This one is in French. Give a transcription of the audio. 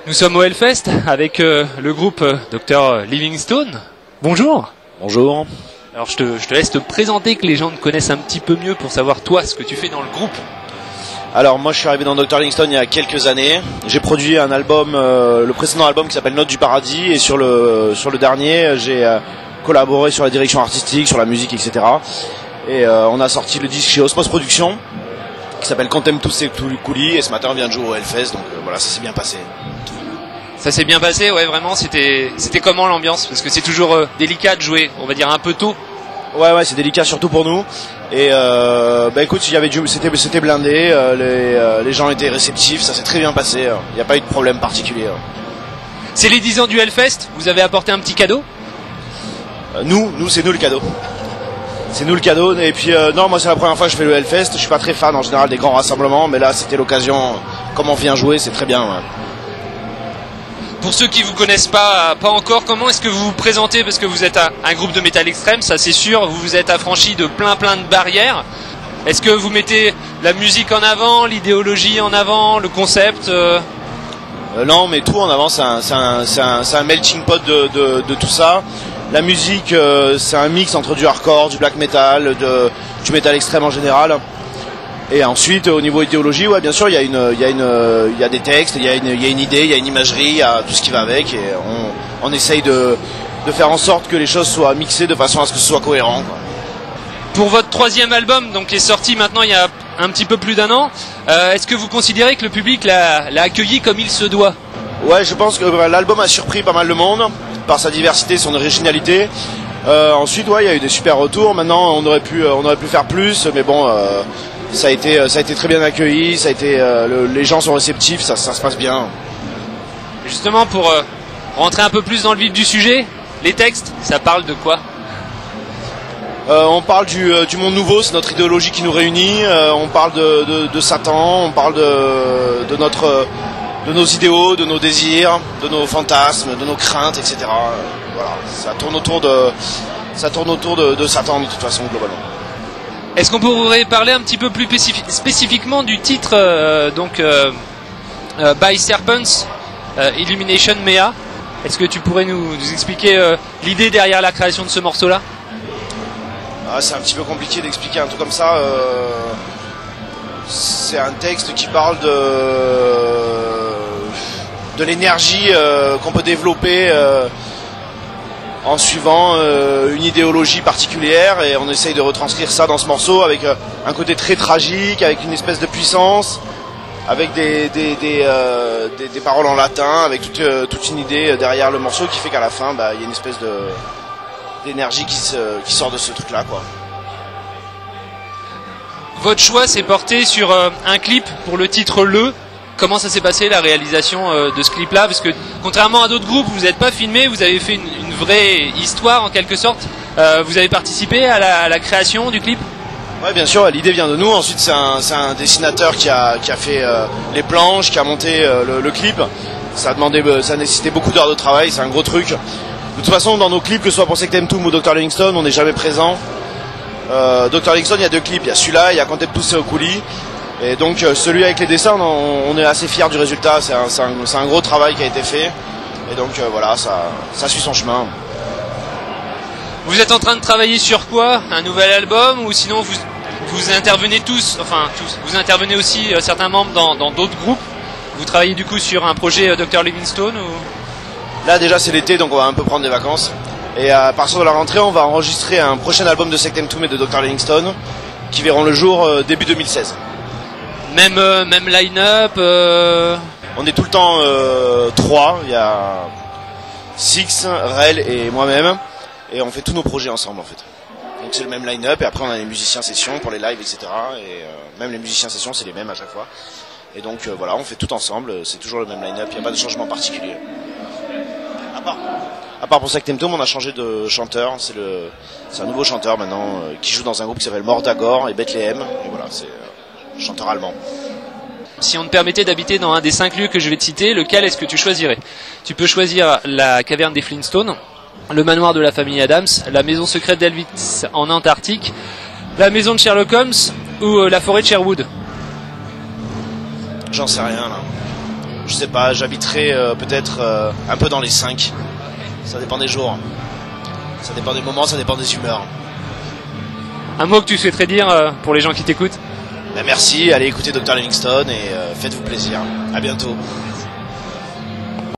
Nous sommes au Hellfest avec le groupe Dr Livingstone. Bonjour. Bonjour. Alors je te laisse te présenter, que les gens te connaissent un petit peu mieux pour savoir toi ce que tu fais dans le groupe. Alors moi je suis arrivé dans Dr Livingstone il y a quelques années. J'ai produit un album, le précédent album qui s'appelle Notes du Paradis, et sur le dernier j'ai collaboré sur la direction artistique, sur la musique, etc. Et on a sorti le disque chez Osmos Productions qui s'appelle Contemptus Seculi, et ce matin on vient de jouer au Hellfest, donc voilà, ça s'est bien passé. Ça s'est bien passé, ouais, vraiment. C'était comment l'ambiance? Parce que c'est toujours délicat de jouer, on va dire un peu tôt. Ouais, c'est délicat surtout pour nous. Et écoute, c'était blindé, les gens étaient réceptifs, ça s'est très bien passé. Il n'y a pas eu de problème particulier. C'est les 10 ans du Hellfest. Vous avez apporté un petit cadeau? Nous, c'est nous le cadeau. C'est nous le cadeau. Et puis non, moi c'est la première fois que je fais le Hellfest. Je suis pas très fan en général des grands rassemblements, mais là c'était l'occasion. Comme on vient jouer, c'est très bien. Ouais. Pour ceux qui vous connaissent pas encore, comment est-ce que vous vous présentez? Parce que vous êtes un groupe de métal extrême, ça c'est sûr. Vous vous êtes affranchi de plein de barrières. Est-ce que vous mettez la musique en avant, l'idéologie en avant, le concept Non, mais tout en avant. C'est un melting pot de tout ça. La musique, c'est un mix entre du hardcore, du black metal, du métal extrême en général. Et ensuite, au niveau idéologie, ouais, bien sûr, il y a des textes, il y a une idée, il y a une imagerie, il y a tout ce qui va avec, et on essaye de faire en sorte que les choses soient mixées de façon à ce que ce soit cohérent, quoi. Pour votre 3e album, donc qui est sorti maintenant il y a un petit peu plus d'1 an, est-ce que vous considérez que le public l'a accueilli comme il se doit? Ouais, je pense que l'album a surpris pas mal de monde par sa diversité, son originalité. Ensuite, ouais, il y a eu des super retours. Maintenant, on aurait pu faire plus, mais bon. Ça a été très bien accueilli, les gens sont réceptifs, ça se passe bien. Justement, pour rentrer un peu plus dans le vif du sujet, les textes, ça parle de quoi? On parle du monde nouveau, c'est notre idéologie qui nous réunit. On parle de Satan, on parle de nos idéaux, de nos désirs, de nos fantasmes, de nos craintes, etc. Voilà, ça tourne autour de Satan de toute façon, globalement. Est-ce qu'on pourrait parler un petit peu plus spécifiquement du titre By Serpents, Illumination Mea? Est-ce que tu pourrais nous expliquer l'idée derrière la création de ce morceau-là? C'est un petit peu compliqué d'expliquer un truc comme ça. C'est un texte qui parle de l'énergie qu'on peut développer en suivant une idéologie particulière, et on essaye de retranscrire ça dans ce morceau avec un côté très tragique, avec une espèce de puissance, avec des paroles en latin, avec toute une idée derrière le morceau qui fait qu'à la fin, il y a une espèce d'énergie qui sort de ce truc-là, quoi. Votre choix s'est porté sur un clip pour le titre Le. Comment ça s'est passé, la réalisation de ce clip-là? Parce que contrairement à d'autres groupes, vous n'êtes pas filmé, vous avez fait une vraie histoire en quelque sorte. Vous avez participé à la création du clip? Ouais, bien sûr, l'idée vient de nous. Ensuite, c'est un dessinateur qui a fait les planches, qui a monté le clip. Ça a nécessité beaucoup d'heures de travail, c'est un gros truc. De toute façon, dans nos clips, que ce soit pour Sectemtum ou Dr Livingstone, on n'est jamais présent. Dr Livingstone, il y a 2 clips, il y a celui-là, il y a Contemptus Seculi. Et donc celui avec les dessins, on est assez fiers du résultat. C'est un gros travail qui a été fait. Et donc voilà, ça suit son chemin. Vous êtes en train de travailler sur quoi? Un nouvel album? Ou sinon vous intervenez tous, vous intervenez aussi certains membres dans d'autres groupes? Vous travaillez du coup sur un projet Dr Livingstone ou... Là déjà c'est l'été, donc on va un peu prendre des vacances. Et à partir de la rentrée, on va enregistrer un prochain album de Sectemtum et de Dr Livingstone qui verront le jour début 2016. Même line-up On est tout le temps 3, il y a Six, Rel et moi-même, et on fait tous nos projets ensemble en fait. Donc c'est le même line-up, et après on a les musiciens session pour les lives, etc. Et même les musiciens session c'est les mêmes à chaque fois. Et donc voilà, on fait tout ensemble, c'est toujours le même line-up, il n'y a pas de changement particulier. À part pour Sectemtum, on a changé de chanteur, c'est un nouveau chanteur maintenant qui joue dans un groupe qui s'appelle Mordagor et Bethléem, et voilà, c'est chanteur allemand. Si on te permettait d'habiter dans un des 5 lieux que je vais te citer, lequel est-ce que tu choisirais? Tu peux choisir la caverne des Flintstones, le manoir de la famille Adams, la maison secrète d'Elvis en Antarctique, la maison de Sherlock Holmes ou la forêt de Sherwood. J'en sais rien là. je sais pas, j'habiterai peut-être un peu dans les 5. Ça dépend des jours. Ça dépend des moments, ça dépend des humeurs. Un mot que tu souhaiterais dire pour les gens qui t'écoutent? Ben merci, allez écouter Dr Livingstone et faites-vous plaisir. À bientôt.